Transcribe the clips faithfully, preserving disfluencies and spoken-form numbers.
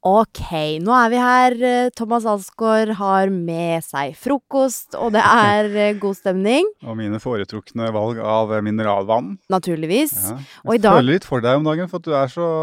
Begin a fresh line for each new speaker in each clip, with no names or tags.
Ok, nå er vi her. Thomas Alsgaard har med seg frokost, og det er eh, god stemning,
Og mine foretrukne valg av eh, mineralvann.
naturligvis.
Ja.
Og i
Jeg
dag-
føler litt for deg om dagen, for at du er så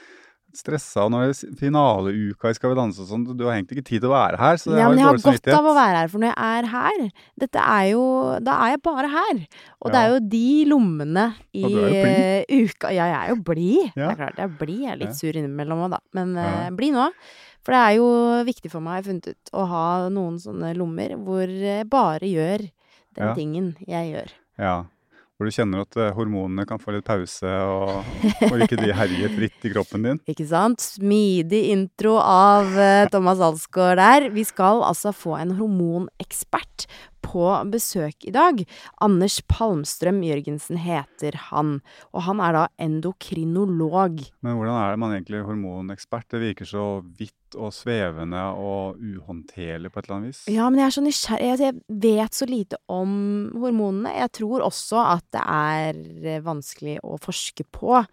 stressa når det er s- finaleuka i Skal vi danse og sånn. Du har egentlig ikke tid til å være her, så jeg
Ja,
har
men
litt
jeg har
dårlig
godt
samvittighet.
av å være her, for når jeg er her, dette er jo, da er jeg bare her. Og det
Ja.
er jo de lommene i
Og du er jo blid.
eh, uka. Ja, jeg er jo blid.
Ja.
Det er klart, jeg er blid. Jeg er litt
Ja.
sur innimellom også da. Men
Ja.
eh, blid nå. For det er jo viktig for meg, jeg har funnet ut, å ha noen sånne lommer hvor jeg bare gjør den
Ja.
tingen jeg gjør.
Ja. Hvor du kjenner at eh, hormonene kan få litt pause, og, og ikke de herjer fritt i kroppen din.
Ikke sant? Smidig intro av eh, Thomas Alsgaard der. Vi skal altså få en hormonekspert på besøk i dag. Anders Palmstrøm Jørgensen heter han, og han er da endokrinolog.
Men hvordan er det man egentlig er hormonekspert? Det virker så vidt og svevende og uhåndterlig på et eller annet vis.
Ja, men jeg er så nysgjerrig. Altså, jeg vet så lite om hormonene. Jeg tror også at det er eh, vanskelig å forske på.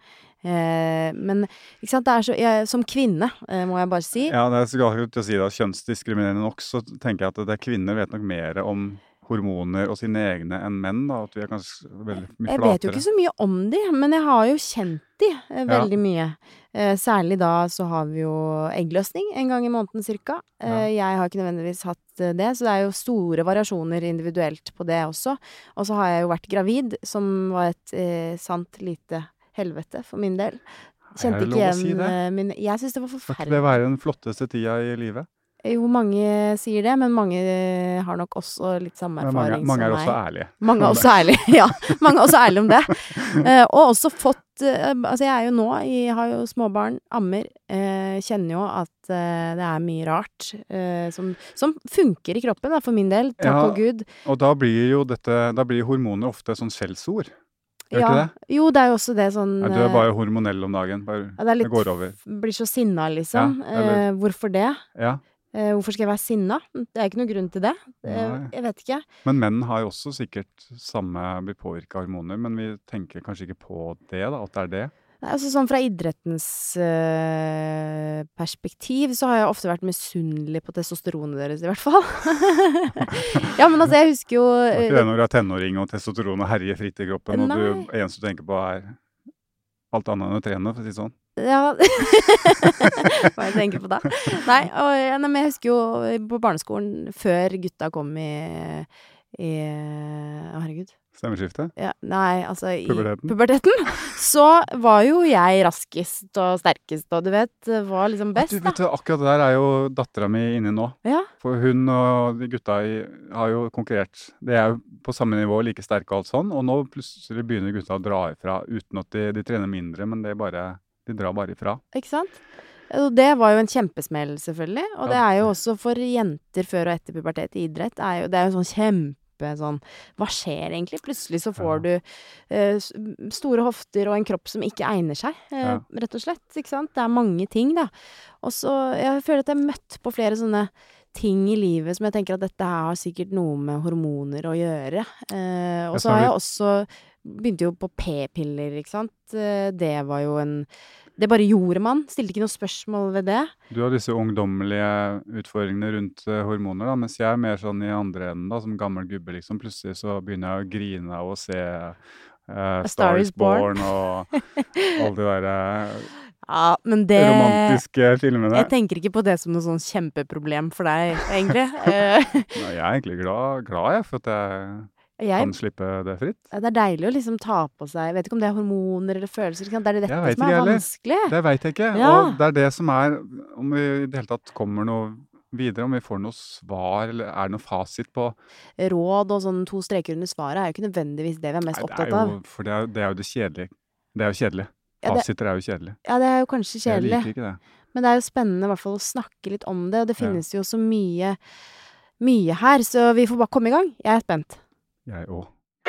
Eh, men ikke sant, det er så, jeg, som kvinne, eh, må jeg bare si.
Ja, det er så galt å si det. Kjønnsdiskriminerende nok, så tenker jeg at det er kvinner vet nok mer om hormoner og sine egne enn menn, da. At vi er kanskje veldig mye
Jeg
flatere.
vet jo ikke så mye om de, men jeg har jo kjent de eh,
Ja.
veldig mye. Eh, særlig da så har vi jo eggløsning en gang i måneden cirka. Eh, Jeg har ikke nødvendigvis hatt eh, det, så det er jo store variasjoner individuelt på det også. Og så har jeg jo vært gravid, som var et eh, sant lite helvete for min del. Kjente
Er det
ikke
lov å
igjen
si det?
eh, min Jeg syns det var
Skal ikke
forferdelig.
det være den flotteste tida i livet?
Jo, mange sier det, men mange eh, har nok også litt samme
Men mange,
erfaring
mange er
som
også
meg.
ærlige.
Mange er også ærlige, ja. Mange er også ærlige om det. Eh, og også fått eh, Altså, jeg er jo nå Jeg har jo småbarn, ammer. Eh, kjenner jo at eh, det er mye rart eh, som, som funker i kroppen, da, for min del. Takk
Ja,
og Gud.
Og da blir jo dette Da blir hormoner ofte et sånn skjellsord. Gjør
Ja.
ikke det?
Jo, det er jo også det sånn
Nei, du er
eh,
bare hormonell om dagen. Bare,
ja, det er
det
litt
går over.
Blir så sinna, liksom.
Ja, eller-
eh, hvorfor det?
Ja.
Eh, hvorfor skal jeg være sinna? Det er ikke noe grunn til det. Eh,
Nei.
jeg vet ikke.
Men menn har jo også sikkert samme blir påvirka av hormoner, men vi tenker kanskje ikke på det, da, at det er det.
Nei, altså sånn fra idrettens eh, perspektiv så har jeg ofte vært misunnelig på testosteronet deres, i hvert fall. Ja, men altså, jeg husker jo
Det er ikke
eh,
det når du er tenåring og testosteron og herjer fritt i kroppen, og
Nei.
du eneste du tenker på er alt annet enn å trene, for å si det sånn.
Ja. Hva jeg tenker på da. Nei, og, ja, nei, men jeg husker jo på barneskolen, før gutta kom i, i Å, herregud.
Stemmeskifte?
Ja, nei, altså i
Puberteten?
puberteten, så var jo jeg raskest og sterkest, og du vet, var liksom
At
best,
du
da.
vet, du, akkurat det der er jo dattera mi inne nå.
Ja,
For hun og de gutta i, har jo konkurrert. De er jo på samme nivå, like sterke og alt sånn. Og nå plutselig begynner gutta å dra ifra, uten at de, de trener mindre, men det er bare, de drar bare ifra.
ikke sant? Og det var jo en kjempesmell, selvfølgelig. Og det
Ja.
er jo også for jenter før og etter pubertet i idrett. Er jo, det er jo sånn kjempe sånn Hva skjer egentlig? Plutselig så får
Ja.
du eh, s- store hofter og en kropp som ikke egner seg, eh,
Ja.
rett og slett. Ikke sant? Det er mange ting, da. Og så Jeg føler at jeg har møtt på flere sånne ting i livet som jeg tenker at dette her har sikkert noe med hormoner å gjøre. Eh, og
Ja,
så
så
har
har
jeg også Begynte jo på p-piller, ikke sant. Eh, det var jo en Det bare gjorde man. Stilte ikke noe spørsmål ved det.
Du har disse ungdommelige utfordringene rundt eh, hormoner, da, mens jeg er mer sånn i andre enden, da, som gammel gubbe, liksom. Plutselig så begynner jeg å grine av å se eh, Star is Born og alle de der eh,
Ja, men det
romantiske filmene.
Jeg tenker ikke på det som noe sånn kjempeproblem for deg, egentlig. Eh,
Nei, jeg er egentlig glad, glad jeg, for at jeg
jeg,
kan slippe det fritt.
det er deilig å liksom ta på seg Jeg vet ikke om det er hormoner eller følelser. Ikke sant? Det er det
Jeg
dette
vet
som er
ikke heller.
vanskelig.
Det veit jeg ikke.
Ja.
Og det er det som er Om vi i det hele tatt kommer noe videre, om vi får noe svar, eller er det noe fasit på
Råd og sånn to streker under svaret er jo ikke nødvendigvis det vi er mest
Nei, det er
opptatt av.
jo, For det er, det er jo det kjedelige. Det er jo kjedelig.
Ja, det-
Fasiter er jo kjedelig.
Ja, det er jo kanskje
Jeg
kjedelig.
liker ikke det.
Men det er jo spennende i hvert fall å snakke litt om det, og det
Ja.
finnes jo så mye, mye her, så vi får bare komme i gang. Jeg er spent.
Jeg òg.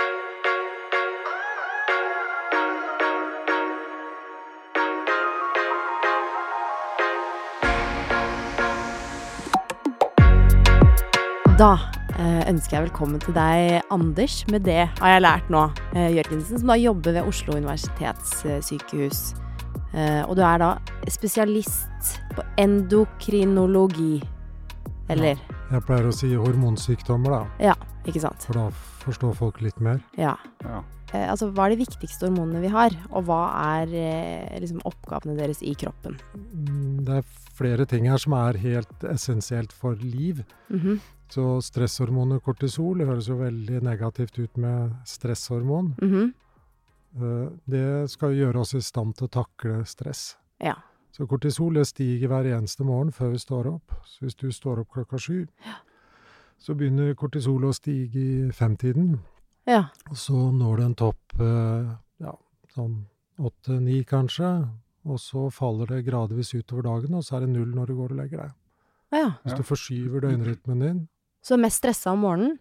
Da eh, ønsker jeg velkommen til deg, Anders, med det har jeg lært nå, eh, Jørgensen, som da jobber ved Oslo universitetssykehus. Eh, og du er da spesialist på endokrinologi. Eller?
Ja, jeg pleier å si hormonsykdommer da.
Ja, ikke sant?
For da forstår folk litt mer.
Ja.
Ja.
Eh, altså, hva er de viktigste hormonene vi har? Og hva er eh, liksom oppgavene deres i kroppen?
Mm, Det er flere ting her som er helt essensielt for liv.
Mhm,
Så stresshormonet kortisol, det høres jo veldig negativt ut med stresshormon.
mhm,
Eh, Det skal gjøre oss i stand til å takle stress.
ja.
Så kortisol det stiger hver eneste morgen før vi står opp. Så hvis du står opp klokka sju, så begynner kortisol å stige i femtiden.
Ja.
Og så når det en topp, eh, ja, sånn åtte-ni kanskje, og så faller det gradvis utover dagen, og så er det null når du går og legger deg.
Ja.
Hvis
Ja.
du forskyver døgnrytmen din.
Så mest stressa om morgenen?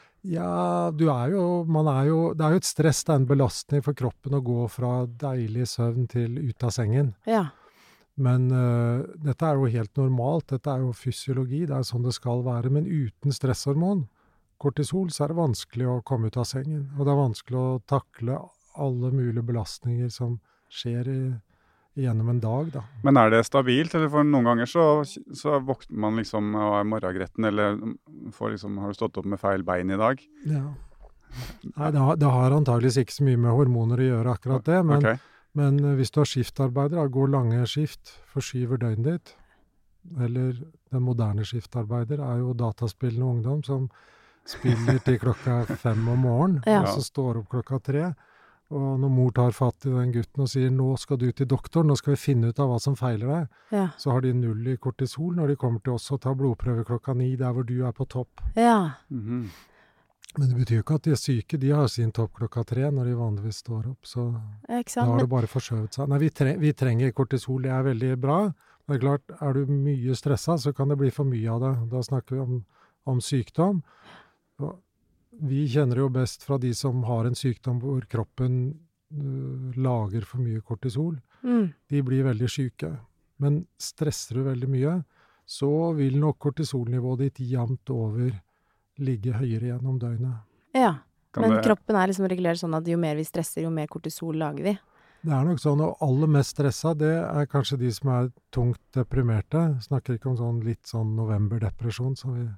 Ja, du er jo, man er jo, det er jo et stress, det er en belastning for kroppen å gå fra deilig søvn til ut av sengen.
Ja.
Men øh, dette er jo helt normalt, dette er jo fysiologi, det er sånn det skal være. Men uten stresshormon, kortisol, så er det vanskelig å komme ut av sengen. Og det er vanskelig å takle alle mulige belastninger som skjer i, gjennom en dag, da.
Men er det stabilt, eller for noen ganger så, så våkner man liksom og er morgengretten, eller får liksom, har du stått opp med feil bein i dag?
Ja. Nei, det har, det har antageligvis ikke så mye med hormoner å gjøre akkurat det, men,
Ok.
men hvis du har skiftarbeider, da, går lange skift, forskyver døgnet ditt, eller den moderne skiftarbeider er jo dataspillende ungdom som spiller til klokka fem om morgenen,
Ja.
og så står opp klokka tre. Og når mor tar fatt i den gutten og sier nå skal du til doktoren, nå skal vi finne ut av hva som feiler deg,
Ja.
så har de null i kortisol når de kommer til oss og tar blodprøve klokka ni, der hvor du er på topp.
Ja.
Mhm.
Men det betyr jo ikke at de er syke, de har sin topp klokka tre når de vanligvis står opp, så
Ikke
da
sant?
har det
Men,
bare forskjøvet seg. Nei, vi, tre vi trenger kortisol, det er veldig bra. Det er klart, er du mye stresset, så kan det bli for mye av det. Da snakker vi om, om sykdom. Og vi kjenner jo best fra de som har en sykdom hvor kroppen øh, lager for mye kortisol.
mm,
De blir veldig syke. Men stresser du veldig mye, så vil nok kortisolnivået ditt jevnt over ligge høyere gjennom døgnet.
ja.
Kan
Men
det-
kroppen er liksom regulert sånn at jo mer vi stresser, jo mer kortisol lager vi.
Det er nok sånn, og aller mest stressa, det er kanskje de som er tungt deprimerte. Snakker ikke om sånn litt sånn novemberdepresjon, som vi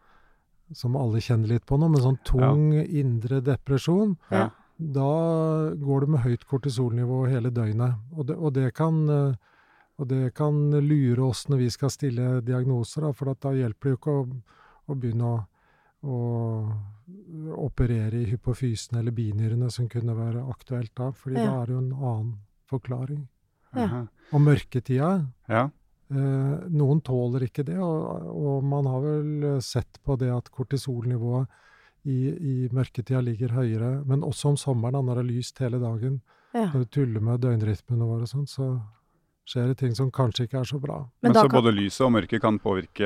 som alle kjenner litt på nå, men sånn tung indre depresjon,
Ja.
da går det med høyt kortisolnivå hele døgnet. Og det, og det kan eh, og det kan lure oss når vi skal stille diagnoser, da, for at da hjelper det jo ikke å, å begynne å, å operere i hypofysen eller binyrene, som kunne være aktuelt da, fordi
Ja.
da er det jo en annen forklaring.
Ja.
Aha.
Og mørketida,
Ja.
eh, noen tåler ikke det, og, og man har vel sett på det at kortisolnivået i, i mørketida ligger høyere, men også om sommeren da, når det er lyst hele dagen,
Ja.
når du tuller med døgnrytmene våre og sånt, så skjer det ting som kanskje ikke er så bra.
Men,
Men da
så
kan,
både lyset og mørket kan påvirke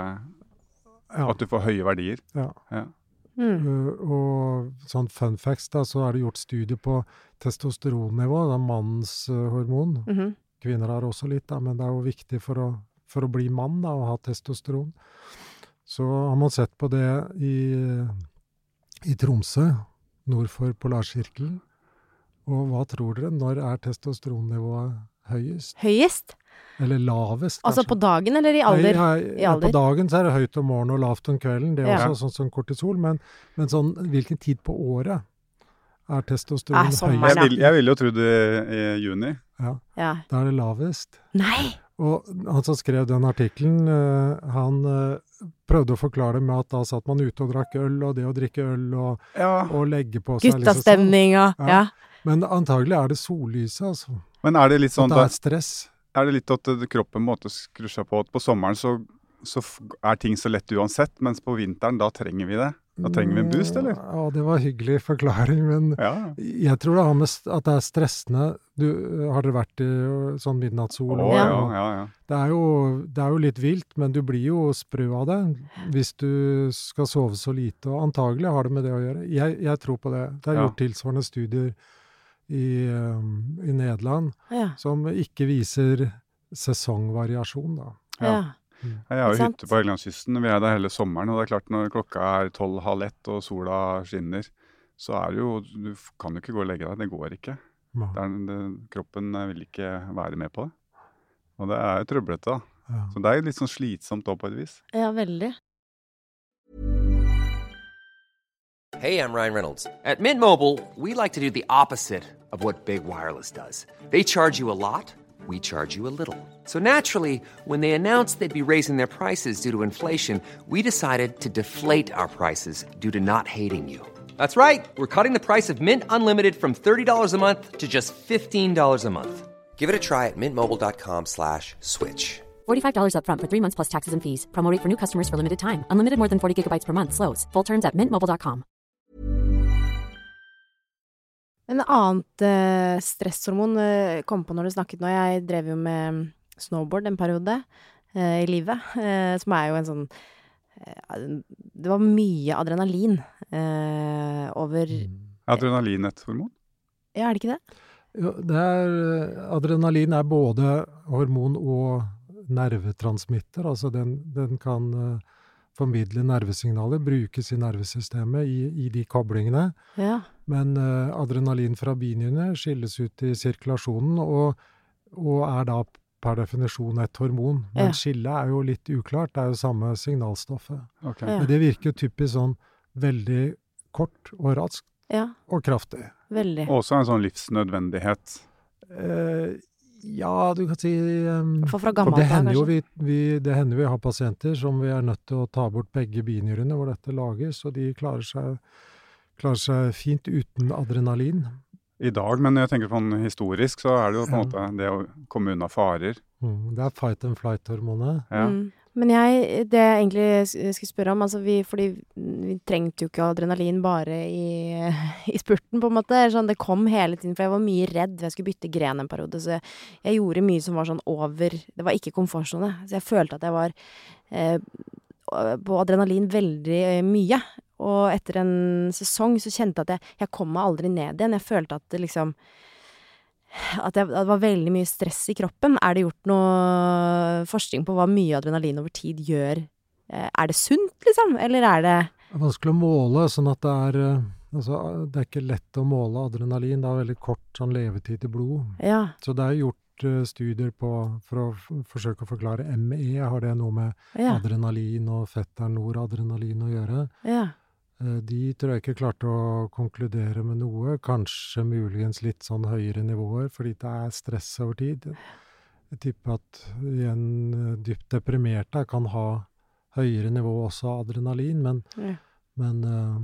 Ja,
at du får høye verdier.
ja.
Ja.
mm,
Uh, og sånn fun facts da, så er det gjort studier på testosteronnivå, det er mannens uh, hormon.
mhm,
Kvinner har også litt, da, men det er jo viktig for å, for å bli mann da, å ha testosteron. Så har man sett på det i, i Tromsø, nord for Polarsirkelen. Og hva tror dere, når er testosteronnivået høyest?
Høyest?
Eller lavest,
Altså på dagen eller i alder?
Nei,
I
ja,
alder.
På dagen så er det høyt om morgenen og lavt om kvelden, det er
Ja.
også sånn som kortisol, men, men sånn, hvilken tid på året er testosteron
Eh, sommeren,
høyest?
Jeg, vil, jeg ville jo trodd det i juni.
Ja,
Ja.
da er det lavest.
Nei!
Og han som skrev den artikkelen, eh, han eh, prøvde å forklare det med at da satt man ute og drakk øl, og det å drikke øl og,
Ja.
og legge på seg. liksom sånn.
Guttastemning og
Ja.
ja.
Men antagelig er det sollyset, altså.
Men er det litt
At
sånn
det
da,
er stress.
er det litt at det- kroppen på en måte skrur seg på at på sommeren så, så f- er ting så lett uansett, mens på vinteren da trenger vi det? Da trenger vi en boost, eller?
Ja, det var en hyggelig forklaring, men
Ja.
jeg tror det har med st- at det er stressende. Du, har dere vært i ø, sånn midnattssol?
Å,
og-
ja,
og-
ja, ja.
Det er, jo, det er jo litt vilt, men du blir jo sprø av det hvis du skal sove så lite, og antagelig har det med det å gjøre. Jeg, jeg tror på det. Det er
Ja.
gjort tilsvarende studier i, um, i Nederland
Ja.
som ikke viser sesongvariasjon, da.
Ja.
ja.
Jeg har jo
Ikke sant?
hytte på Helgelandskysten, vi er der hele sommeren, og det er klart når klokka er tolv, halv ett og sola skinner, så er det jo, du f- kan jo ikke gå og legge deg, det går ikke.
Ja.
Det er, det, kroppen eh, vil ikke være med på det. Og det er jo trøblete da.
Ja.
Så det er jo litt sånn slitsomt også på et vis.
Ja, veldig.
Hey, I'm Ryan Reynolds. At Mint Mobile, we like to do the opposite of what Big Wireless does. They charge you a lot, we charge you a little. So naturally, when they announced they'd be raising their prices due to inflation, we decided to deflate our prices due to not hating you. That's right. We're cutting the price of Mint Unlimited from thirty dollars a month to just fifteen dollars a month. Give it a try at mintmobile.com slash switch.
forty-five dollars up front for three months plus taxes and fees. Promo rate for new customers for limited time. Unlimited more than forty gigabytes per month. Slows full terms at mint mobile dot com.
En annet uh, stresshormon uh, kom på når du snakket nå. Jeg drev jo med snowboard en periode uh, i livet, uh, som er jo en sånn uh, det var mye adrenalin uh, over
Adrenalin et hormon?
Ja, er det ikke det?
Jo, det er, adrenalin er både hormon og nervetransmitter, altså den, den kan uh, formidle nervesignaler, brukes i nervesystemet i, i de koblingene.
Ja.
Men uh, adrenalin fra binyrene skilles ut i sirkulasjonen, og, og er da per definisjon et hormon. Men
Ja.
skillet er jo litt uklart, det er jo samme signalstoffet.
Ok.
Ja.
Men det virker typisk sånn veldig kort og raskt
Ja,
og kraftig.
veldig.
Også en sånn livsnødvendighet.
Eh, ja, du kan si um,
For fra
for
gammelt
det
av,
hender jo
kanskje.
vi, vi, det hender vi har pasienter som vi er nødt til å ta bort begge binyrene hvor dette lages, og de klarer seg, klarer seg fint uten adrenalin.
I dag, men jeg tenker sånn historisk, så er det jo på en
Ja.
måte det å komme unna farer.
Mm, det er fight and flight-hormonet.
Ja.
Mm. Men jeg, det jeg egentlig sk- skulle spørre om, altså vi, fordi vi trengte jo ikke adrenalin bare i, i spurten, på en måte. Sånn, det kom hele tiden, for jeg var mye redd. Jeg skulle bytte gren en periode, så jeg, jeg gjorde mye som var sånn over. Det var ikke komfortzone. Så jeg følte at jeg var eh, på adrenalin veldig eh, mye. Og etter en sesong så kjente jeg at jeg, jeg kom meg aldri ned igjen. Jeg følte at det liksom at, jeg, at det var veldig mye stress i kroppen. Er det gjort noe forskning på hva mye adrenalin over tid gjør? Eh, Er det sunt, liksom? Eller er det
Det er vanskelig å måle, sånn at det er, eh, altså, det er ikke lett å måle adrenalin. Det har veldig kort sånn levetid i blod.
Ja.
Så det er gjort eh, studier på, for å f forsøke å forklare M E. Har det noe med
Ja.
adrenalin og fetter-noradrenalin å gjøre?
Ja.
Eh, De tror jeg ikke klarte å konkludere med noe, kanskje muligens litt sånn høyere nivåer, fordi det er stress over tid. Jeg tipper at en eh, dypt deprimerte kan ha høyere nivå også av adrenalin, men,
Ja.
men eh,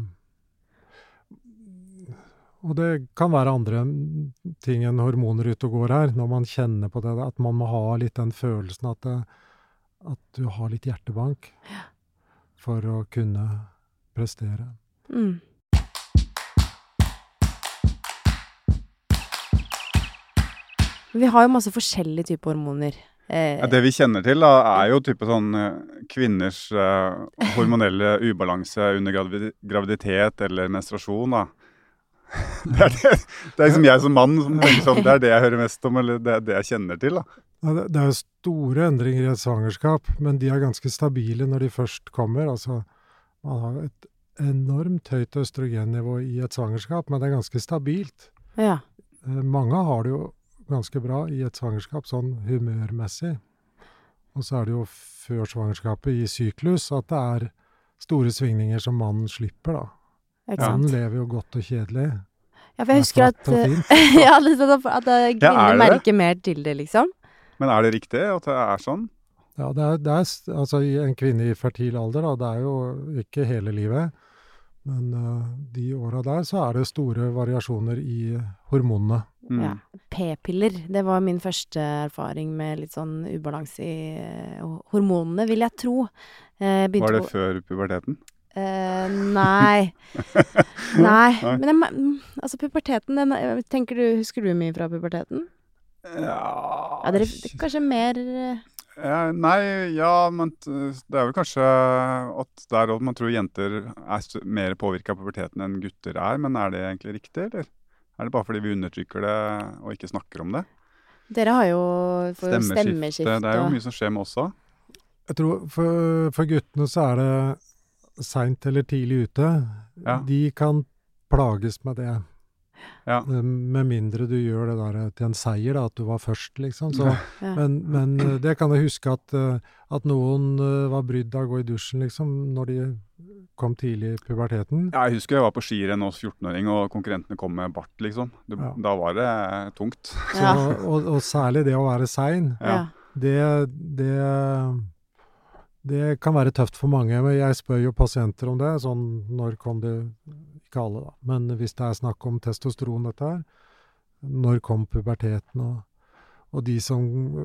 og det kan være andre ting enn hormoner ute og går her, når man kjenner på det, at man må ha litt den følelsen at, det, at du har litt hjertebank for å kunne prestere.
Mm. Vi har jo masse forskjellige typer hormoner. Eh,
Ja, det vi kjenner til da, er jo type sånn eh, kvinners eh, hormonelle ubalanse under gravid graviditet eller menstruasjon da. Det er, det, det er liksom jeg som mann som tenker sånn, det er det jeg hører mest om, eller det er det jeg kjenner til da.
Ja, det, det er jo store endringer i et svangerskap, men de er ganske stabile når de først kommer. Altså, man har et enormt høyt østrogennivå i et svangerskap, men det er ganske stabilt.
ja.
Eh, Mange har det jo ganske bra i et svangerskap, sånn humørmessig. Og så er det jo før svangerskapet i syklus at det er store svingninger som mannen slipper da.
Ikke
Ja.
sant?
Han lever jo godt og kjedelig.
Ja, for jeg husker
Det er
at
flatt og
eh,
fint.
ja, liksom, at, at eh,
Ja,
kvinner
er det det?
merker mer til det, liksom.
Men er det riktig at det er sånn?
Ja, det er, det er s- altså i en kvinne i fertil alder, da, det er jo ikke hele livet, men eh, de åra der så er det store variasjoner i hormonene.
Mm.
Ja. P-piller, det var min første erfaring med litt sånn ubalanse i eh, hormonene, vil jeg tro. Eh, begynte
Var det
på-
før puberteten?
Eh, nei. Nei.
Nei.
Men jeg, me- mm, altså puberteten, den, eh, tenker du, husker du mye fra puberteten?
Ja,
Ja, dere, kanskje mer eh,
Ja, nei, ja, men t- det er vel kanskje at der også man tror jenter er s- mer påvirket av puberteten enn gutter er, men er det egentlig riktig, eller? Er det bare fordi vi undertrykker det og ikke snakker om det?
Dere har jo får jo
Stemmeskifte,
stemmeskifte.
det er jo
og-
mye som skjer med oss også.
Jeg tror for, for guttene så er det seint eller tidlig ute.
Ja.
De kan plages med det.
Ja.
Med mindre du gjør det der til en seier, da, at du var først, liksom. Så,
Ja.
men, men det kan jeg huske at, at noen var brydd av å gå i dusjen, liksom, når de kom tidlig i puberteten.
Ja, jeg husker jeg var på skirenn hos fjortenåring, og konkurrentene kom med bart, liksom. Det,
Ja.
Da var det tungt.
Så,
Ja.
og, og særlig det å være sein,
Ja.
det, det, det kan være tøft for mange. Men jeg spør jo pasienter om det, sånn når kom det, ikke alle da, men hvis det er snakk om testosteron dette her, når kom puberteten, og, og de som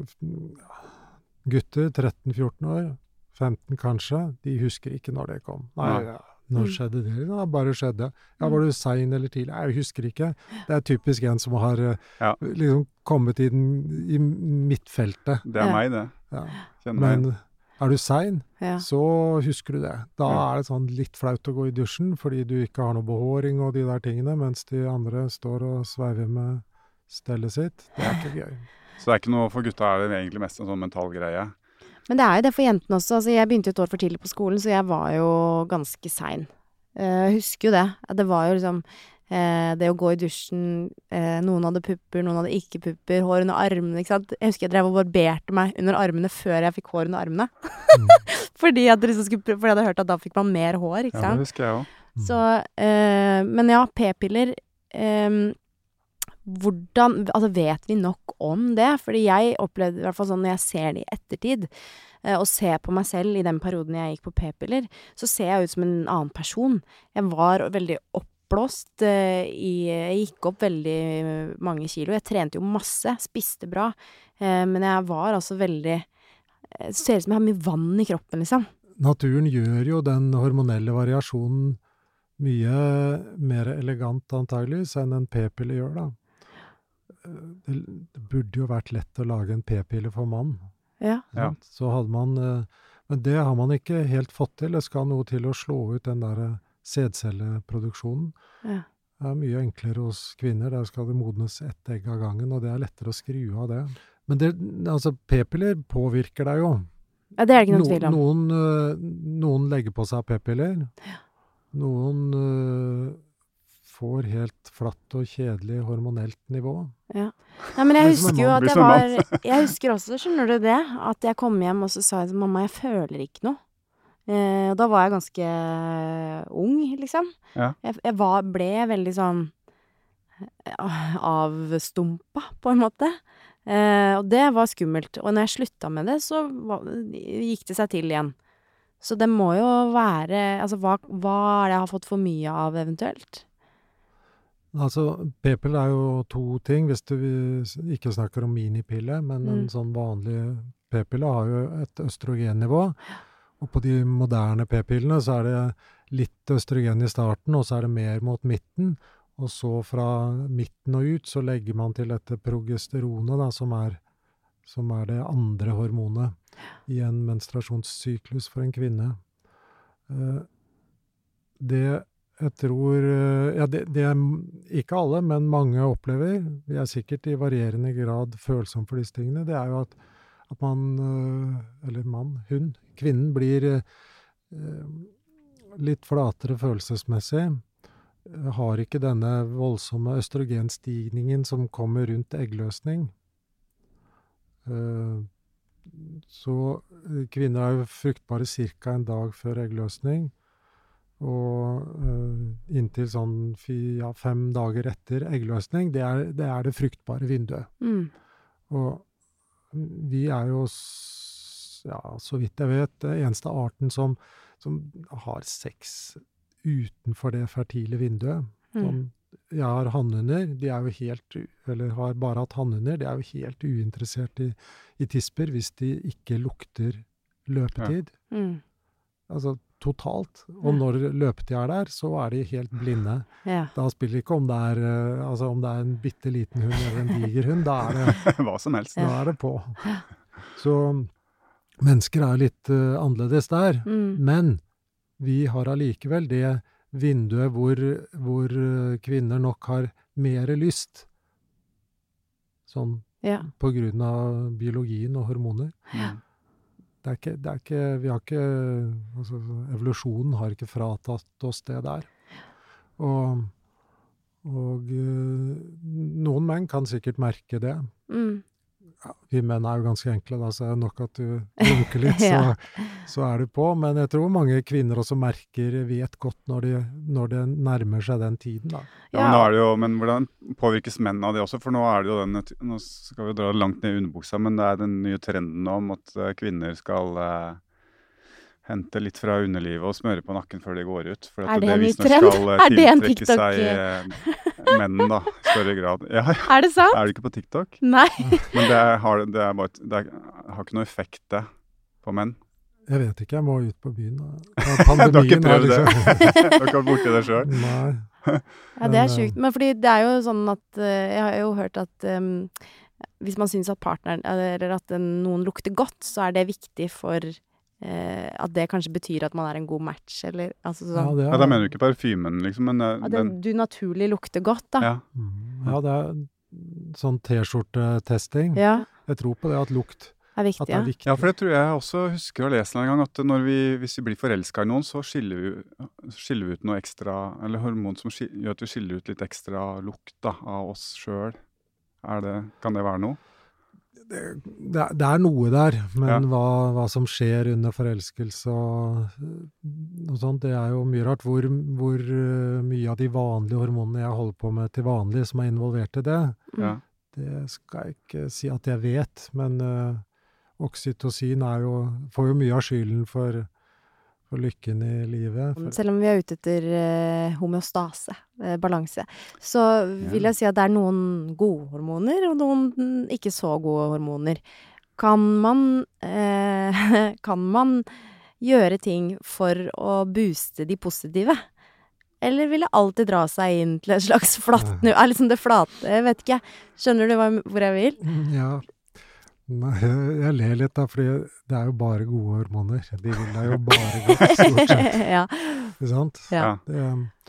gutter, tretten fjorten år, femten kanskje, de husker ikke når det kom. Nei,
Nei.
ja, når
Mm.
skjedde det? Ja, bare skjedde. Ja, var du sein eller tidlig? Nei, jeg husker ikke. Det er typisk en som har eh,
Ja.
liksom kommet i, den, i midtfeltet.
Det er
Ja.
meg, det.
Ja.
Kjenner meg igjen.
Men er du sein,
Ja.
så husker du det. Da
Ja.
er det sånn litt flaut å gå i dusjen, fordi du ikke har noe behåring og de der tingene, mens de andre står og sveiver med stellet sitt. Det er ikke gøy.
Så det er ikke noe for gutta, er det egentlig mest en sånn mental greie.
Men det er jo det for jentene også. Altså, jeg begynte jo et år for tidlig på skolen, så jeg var jo ganske sein. Eh, Jeg husker jo det. At Det var jo liksom eh, det å gå i dusjen, eh, noen hadde pupper, noen hadde ikke pupper, hår under armene, ikke sant. Jeg husker jeg drev og barberte meg under armene før jeg fikk hår under armene.
Mm.
fordi, at det liksom skulle, fordi jeg hadde hørt at da fikk man mer hår, ikke
Ja,
sant.
det husker jeg òg.
Så, eh, men ja, p-piller eh, Hvordan Altså, vet vi nok om det? Fordi jeg opplevde, i hvert fall sånn når jeg ser det i ettertid, eh, og ser på meg selv i den perioden jeg gikk på p-piller, så ser jeg ut som en annen person. Jeg var veldig oppblåst. Eh, i, jeg gikk opp veldig mange kilo. Jeg trente jo masse, spiste bra. Eh, men jeg var altså veldig Det ser ut som jeg har mye vann i kroppen, liksom.
Naturen gjør jo den hormonelle variasjonen mye mer elegant antageligvis enn en p-pille gjør, da. Det, det burde jo vært lett å lage en p-pille for mann.
Ja.
Ja.
Sant? Så hadde man, eh, men det har man ikke helt fått til. Det skal noe til å slå ut den der eh, sædcelleproduksjonen.
Ja.
Det er mye enklere hos kvinner. Der skal det modnes ett egg av gangen, og det er lettere å skru av det. Men det, altså, p-piller påvirker deg jo.
Ja, det er det ikke noen
No,
tvil om.
noen, eh, noen legger på seg p-piller. Noen eh, får helt flatt og kjedelig hormonelt nivå.
Ja. Nei, men jeg
Blir som en
husker jo
mann,
at
blir
jeg
som en
var Jeg husker også, skjønner du det, at jeg kom hjem og så sa jeg til mamma, jeg føler ikke noe. Eh, og da var jeg ganske ung, liksom.
Ja.
Jeg, jeg var, ble veldig sånn eh, avstumpa, på en måte. Eh, og det var skummelt. Og når jeg slutta med det, så var, gikk det seg til igjen. Så det må jo være Altså, hva, hva er det jeg har fått for mye av, eventuelt?
Altså, p-pille er jo to ting, hvis du ikke snakker om minipille, men en
Mm.
sånn vanlig p-pille har jo et østrogennivå. Og på de moderne p-pillene så er det litt østrogen i starten, og så er det mer mot midten. Og så fra midten og ut så legger man til dette progesteronet, da, som er, som er det andre hormonet i en menstruasjonssyklus for en kvinne. Eh, Det jeg tror eh, Ja, det, det er ikke alle, men mange opplever, vi er sikkert i varierende grad følsomme for disse tingene, det er jo at, at man, eh, eller mann, hun, kvinnen blir eh, litt flatere følelsesmessig, eh, har ikke denne voldsomme østrogenstigningen som kommer rundt eggløsning. Eh, Så eh, kvinner er jo fruktbare cirka en dag før eggløsning, og eh, inntil sånn fi, ja, fem dager etter eggløsning, det er, det er det fruktbare vinduet.
Mm.
Og vi er jo, s- ja, så vidt jeg vet, det eneste arten som, som har sex utenfor det fertile vinduet.
Mm.
Sånn, jeg har hannhunder, de er jo helt, u- eller har bare hatt hannhunder, de er jo helt uinteressert i, i tisper hvis de ikke lukter løpetid.
Mm.
Altså totalt. Og
Ja.
når løpetid er der, så er de helt blinde.
Ja.
Da spiller det ikke om det er, eh, altså om det er en bitte liten hund eller en diger hund, da er det
Hva som helst.
da er det på. Så mennesker er litt uh, annerledes der,
Mm.
men vi har allikevel det vinduet hvor, hvor uh, kvinner nok har mer lyst, sånn
Ja.
på grunn av biologien og hormoner.
Mm.
Det er ikke, det er ikke, vi har ikke, altså evolusjonen har ikke fratatt oss det der. Og, Og uh, noen menn kan sikkert merke det.
Mm.
Ja, vi menn er jo ganske enkle, da, så er det nok at du lunker litt,
Ja.
så, så er du på. Men jeg tror mange kvinner også merker, vet godt når, de, når det nærmer seg den tiden, da.
Ja, men, da er det jo, men hvordan påvirkes menn av det også? For nå er det jo den, nå skal vi dra langt ned i underbuksa, men det er den nye trenden om at uh, kvinner skal uh, hente litt fra underlivet og smøre på nakken før de går ut. For at
Er det en ny
visstnok
trend?
skal uh,
Er det en
tiltrekke
TikTok?
seg uh, menn, da, i større grad. Ja, ja.
Er det sant?
Er det ikke på TikTok?
Nei.
Men det, er, har, det, er bare, det er, har ikke noe effekt, det, på menn.
Jeg vet ikke, jeg må ut på byen. Da.
Du har ikke
Pandemien er
prøvd det?
liksom...
Du har ikke vært borti det selv?
Nei.
Ja, det er sjukt. Men fordi det er jo sånn at uh, jeg har jo hørt at um, hvis man synes at partneren, eller at noen lukter godt, så er det viktig for uh, at det kanskje betyr at man er en god match, eller altså sånn.
Ja, det
Ja,
er,
da mener du ikke parfymen, liksom, men uh,
At den,
den,
du naturlig lukter godt, da.
ja.
Mm, ja, det er sånn T-skjortetesting.
Ja,
Jeg tror på det at lukt,
er viktig,
at det er
ja.
viktig.
Ja, for det tror jeg også husker å lese en gang, at når vi, hvis vi blir forelsket i noen, så skiller vi, skiller vi ut noe ekstra, eller hormon som skil, gjør at vi skiller ut litt ekstra lukt da, av oss selv. Er det, kan det være noe?
Det, det, er, det er noe der, men
Ja.
hva, hva som skjer under forelskelse og, og sånt, det er jo mye rart. Hvor, hvor uh, mye av de vanlige hormonene jeg holder på med til vanlig som er involvert i det,
Ja.
det skal jeg ikke si at jeg vet, men uh, oksytocin er jo, får jo mye av skylden for, for lykken i livet. For,
Selv om vi er ute etter eh, homeostase, eh, balanse, så vil
Ja.
jeg si at det er noen gode hormoner og noen mm, ikke så gode hormoner. Kan man, eh, kan man gjøre ting for å booste de positive? Eller vil det alltid dra seg inn til et slags flatt nu? Er liksom det flate, jeg vet ikke. Skjønner du hva, hvor jeg vil?
ja, Nei, jeg, jeg ler litt da, fordi det er jo bare gode hormoner. De vil deg jo bare godt, stort sett.
Ja.
Ikke sant?
Ja.
Ja.
Det,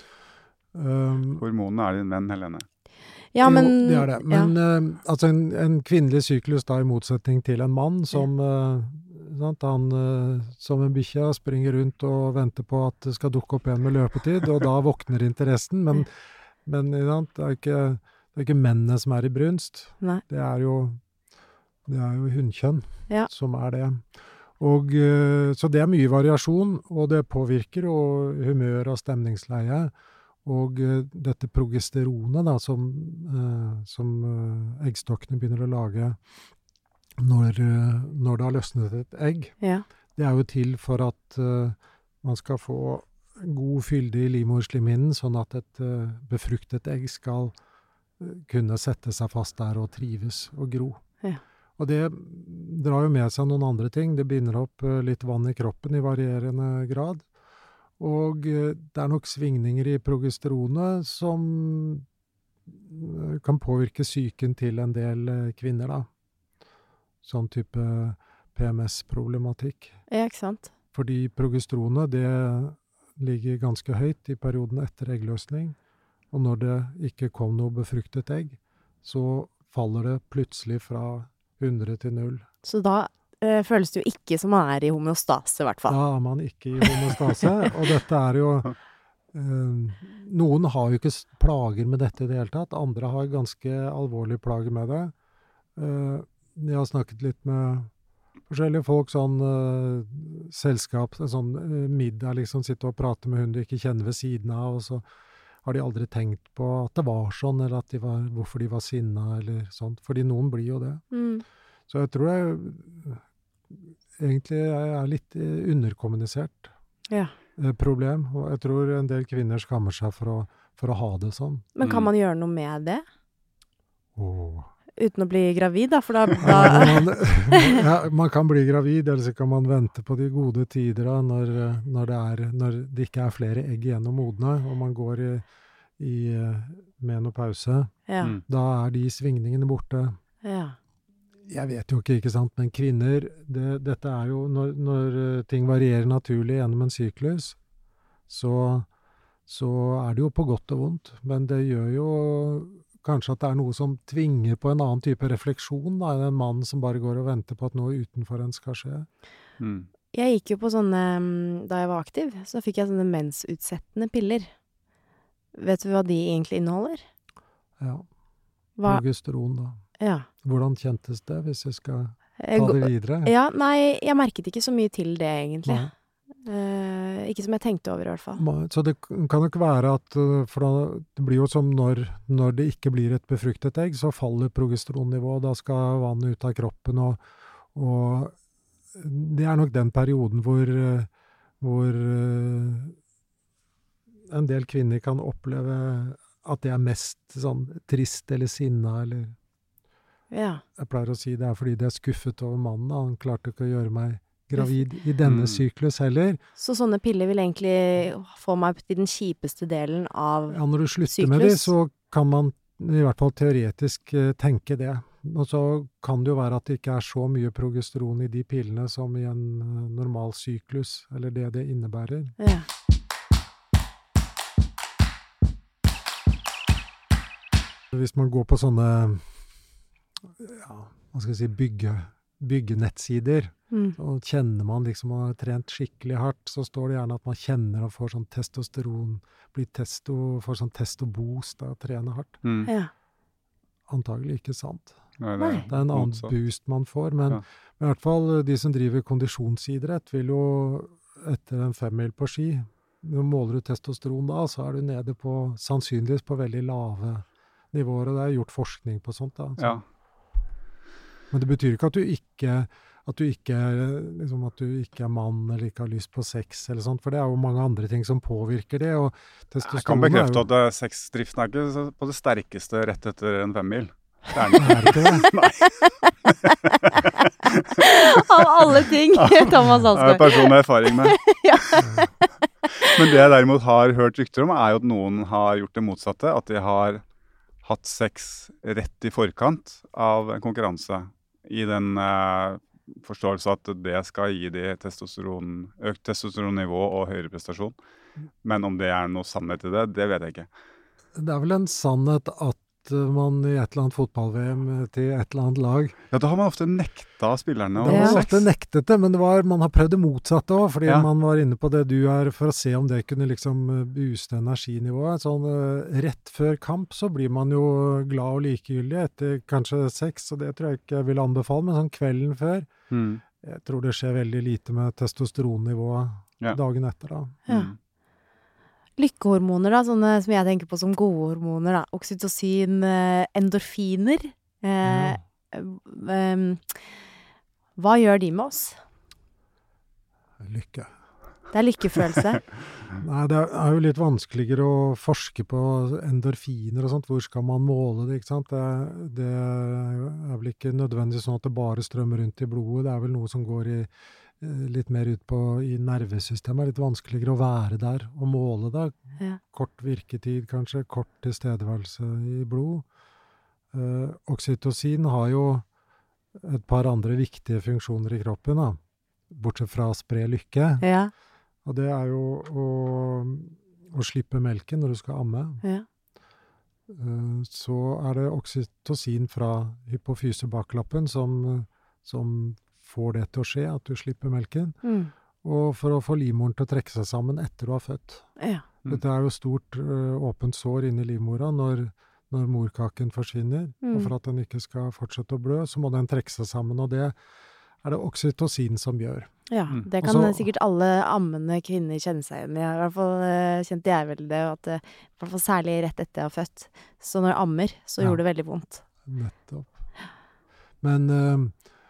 um,
Hormonene er din venn, Helene.
Ja, men...
Jo, det er det.
ja.
Men uh, altså en, en kvinnelig syklus da i motsetning til en mann som, uh, sant, han uh, som en bikkje springer rundt og venter på at det skal dukke opp en med løpetid, og da våkner interessen. Men, men sant, det er ikke, det er ikke mennene som er i brunst.
Nei.
Det er jo, det er jo hunnkjønn
Ja.
som er det. Og, uh, så det er mye variasjon, og det påvirker jo humør og stemningsleie. Og uh, dette progesteronet da, som, uh, som uh, eggstokkene begynner å lage når, uh, når det har løsnet et egg,
Ja.
det er jo til for at uh, man skal få god fylde i livmorslimhinnen, sånn at et uh, befruktet egg skal uh, kunne sette seg fast der og trives og gro.
Ja.
Og det drar jo med seg noen andre ting. Det binder opp uh, litt vann i kroppen i varierende grad. Og uh, det er nok svingninger i progesteronet som uh, kan påvirke psyken til en del uh, kvinner, da. Sånn type P M S-problematikk.
Ja, ikke sant?
Fordi progesteronet, det ligger ganske høyt i perioden etter eggløsning. Og når det ikke kom noe befruktet egg, så faller det plutselig fra hundre til null.
Så da eh, føles det jo ikke som man er i homeostase, i hvert fall.
Da er man ikke i homostase, og dette er jo eh, noen har jo ikke s- plager med dette i det hele tatt, andre har ganske alvorlige plager med det. Eh, jeg har snakket litt med forskjellige folk, sånn eh, selskap, sånn eh, middag, liksom sitte og prate med hun du ikke kjenner ved siden av, og så har de aldri tenkt på at det var sånn, eller at de var, hvorfor de var sinna, eller sånt, fordi noen blir jo det.
Mm.
Så jeg tror jeg egentlig er litt eh, underkommunisert
Ja.
eh, problem, og jeg tror en del kvinner skammer seg for å, for å ha det sånn.
Men kan
Mm.
man gjøre noe med det?
Åh.
Uten å bli gravid, da? For da,
Ja,
da
men man, ja, man kan bli gravid, eller så kan man vente på de gode tider da, når, eh, når, det er, når det ikke er flere egg igjen å modne, og man går i, i eh, menopause.
Ja.
Mm.
Da er de svingningene borte.
Ja.
Jeg vet jo ikke, ikke sant, men kvinner, det, dette er jo, når, når eh, ting varierer naturlig gjennom en syklus, så, så er det jo på godt og vondt, men det gjør jo kanskje at det er noe som tvinger på en annen type refleksjon, da, enn en mann som bare går og venter på at noe utenfor en skal skje.
Mm.
Jeg gikk jo på sånne mm, da jeg var aktiv, så fikk jeg sånne mensutsettende piller. Vet du hva de egentlig inneholder?
Ja.
Hva?
Progesteron, da.
Ja.
Hvordan kjentes det, hvis jeg skal
Eh,
ta
gå-
det videre?
Ja, nei, jeg merket ikke så mye til det, egentlig.
Nei.
Eh, ikke som jeg tenkte over, i hvert fall.
Ma- Så det k- kan nok være at, uh, for da, det blir jo som når, når det ikke blir et befruktet egg, så faller progesteronnivået, da skal vannet ut av kroppen, og, og det er nok den perioden hvor, uh, hvor uh, en del kvinner kan oppleve at det er mest sånn trist eller sinna, eller
Ja.
jeg pleier å si det er fordi de er skuffet over mannen, da. Han klarte ikke å gjøre meg gravid i
Mm.
denne syklus heller.
Så sånne piller vil egentlig få meg til den kjipeste delen av
Ja, når du slutter med det,
syklus?
så kan man i hvert fall teoretisk eh, tenke det. Og så kan det jo være at det ikke er så mye progesteron i de pillene som i en eh, normal syklus, eller det det innebærer.
Ja.
Hvis man går på sånne, ja, hva skal jeg si, bygge, byggenettsider,
Mm.
så kjenner man liksom man har trent skikkelig hardt, så står det gjerne at man kjenner og får sånn testosteron, blir testo, får sånn testoboost av å trene hardt.
Mm.
Ja.
Antagelig ikke sant.
Nei,
Nei.
Det er en annen
motsatt.
boost man får, men
Ja.
i hvert fall de som driver kondisjonsidrett vil jo etter en femmil på ski, når måler du testosteron da, så er du nede på, sannsynligvis på veldig lave nivåer, og det er gjort forskning på sånt da. Så.
Ja.
Men det betyr ikke at du ikke, at du ikke, liksom at du ikke er mann eller ikke har lyst på sex eller sånt, for det er jo mange andre ting som påvirker det, og
Jeg kan
testosteron er
bekrefte
jo...
at eh, sexdriften er ikke så- på det sterkeste rett etter en femmil. Det er den ikke.
Er det ikke det?
Av alle ting, Thomas
Det er
Alsgaard.
personlig erfaring med. Men det jeg derimot har hørt rykter om, er jo at noen har gjort det motsatte. At de har hatt sex rett i forkant av en konkurranse. I den eh, forståelse at det skal gi de testosteron, økt testosteronnivå og høyere prestasjon. Men om det er noe sannhet i det, det vet jeg ikke.
Det er vel en sannhet at man i et eller annet fotball-V M til et eller annet lag
Ja, da har man ofte nekta spillerne å
Da
ha
har man
sex.
ofte nektet det, men det var, man har prøvd det motsatte òg, fordi
Ja.
man var inne på det du er, for å se om det kunne liksom eh, booste energinivået. Sånn, eh, rett før kamp så blir man jo glad og likegyldig etter kanskje sex, og det tror jeg ikke jeg vil anbefale, men sånn kvelden før,
Mm.
jeg tror det skjer veldig lite med testosteronnivået
Ja.
dagen etter da.
Ja.
Mm.
Lykkehormoner, da, sånne som jeg tenker på som gode hormoner, da. Oksytocin, eh, endorfiner. Eh, em, hva gjør de med oss?
Lykke.
Det er lykkefølelse.
Nei, det er jo litt vanskeligere å forske på endorfiner og sånt. Hvor skal man måle det, ikke sant? Det, det er vel ikke nødvendigvis sånn at det bare strømmer rundt i blodet. Det er vel noe som går i, eh, litt mer ut på i nervesystemet. Det er litt vanskeligere å være der og måle det.
Ja.
Kort virketid kanskje, kort tilstedeværelse i blod. Eh, oksytocin har jo et par andre viktige funksjoner i kroppen, da. Bortsett fra å spre lykke.
Ja.
Og det er jo å, å slippe melken når du skal amme.
Ja.
Eh, Så er det oksytocin fra hypofysebaklappen som, som får det til å skje, at du slipper melken.
Mm.
Og for å få livmoren til å trekke seg sammen etter du har født.
Ja.
Mm.
Dette er jo stort ø, åpent sår inni livmora når, når morkaken forsvinner.
Mm.
Og for at den ikke skal fortsette å blø, så må den trekke seg sammen. Og det er det oksytocin som gjør.
Ja,
Mm.
det
Og
kan
så-
sikkert alle ammende kvinner kjenne seg igjen i. I hvert fall eh, kjente jeg vel det, at det, i hvert fall særlig rett etter jeg har født. Så når jeg ammer, så
Ja.
gjorde det veldig vondt.
Nettopp. Men ø,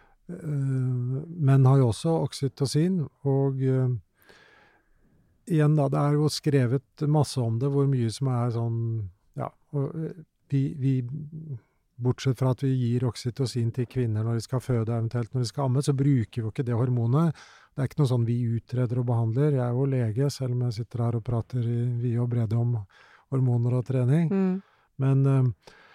ø, menn har jo også oksytocin, og ø, igjen da, det er jo skrevet masse om det, hvor mye som er sånn, ja, og ø, vi, vi bortsett fra at vi gir oksytocin til kvinner når de skal føde, eventuelt når de skal amme, så bruker vi jo ikke det hormonet. Det er ikke noe sånn vi utreder og behandler. Jeg er jo lege, selv om jeg sitter her og prater i vide og brede om hormoner og trening.
Mm.
Men øh,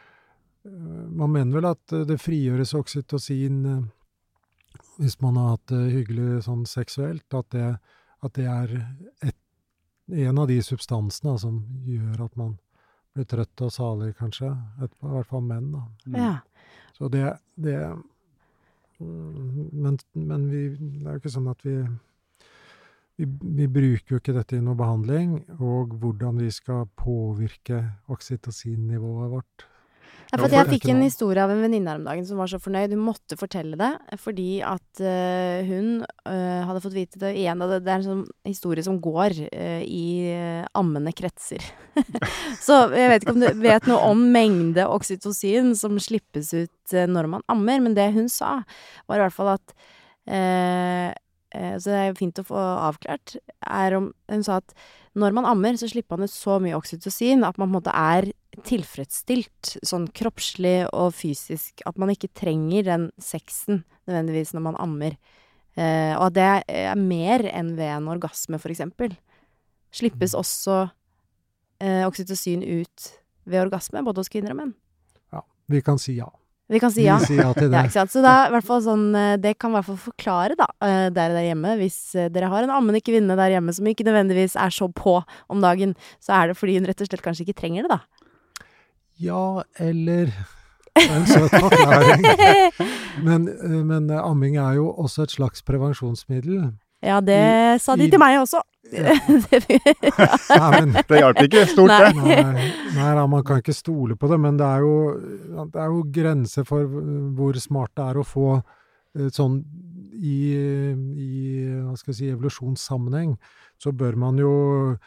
øh, man mener vel at øh, det frigjøres oksytocin øh, hvis man har hatt det hyggelig sånn seksuelt, at det, at det er et, en av de substansene da, som gjør at man blir trøtt og salig, kanskje. Et, I hvert fall menn, da.
Ja.
Så det, det mm, men, men vi, det er jo ikke sånn at vi vi, vi bruker jo ikke dette i noe behandling, og hvordan vi skal påvirke oksytocinnivået vårt.
Ja, for at jeg fikk en historie av en venninne her om dagen som var så fornøyd. Hun måtte fortelle det, fordi at uh, hun uh, hadde fått vite det igjen. Og det, det er en sånn historie som går uh, i uh, ammende kretser. Så jeg vet ikke om du vet noe om mengde oksytocin som slippes ut uh, når man ammer, men det hun sa var i hvert fall at uh, uh, så det er jo fint å få avklart, er om hun sa at når man ammer, så slipper man ut så mye oksytocin at man på en måte er tilfredsstilt, sånn kroppslig og fysisk, at man ikke trenger den sexen nødvendigvis når man ammer. Eh, og at det er mer enn ved en orgasme, for eksempel. Slippes også eh, oksytocin ut ved orgasme, både hos kvinner og menn.
Ja, vi kan si ja.
Vi kan si ja.
Vi sier ja til det.
Ja, ikke sant? Så da, i hvert fall sånn, det kan i hvert fall forklare da, dere der hjemme, hvis dere har en ammende kvinne der hjemme som ikke nødvendigvis er så på om dagen, så er det fordi hun rett og slett kanskje ikke trenger det da.
Ja, eller det er en søt forklaring. Men, men amming er jo også et slags prevensjonsmiddel.
Ja, det
I,
sa de
i,
til meg også.
Ja. Nei, men,
det hjelper ikke stort,
Nei.
det.
Nei, nei da, man kan ikke stole på det, men det er jo, det er jo grenser for hvor smart det er å få sånn i, i hva skal jeg si, evolusjonssammenheng, så bør man jo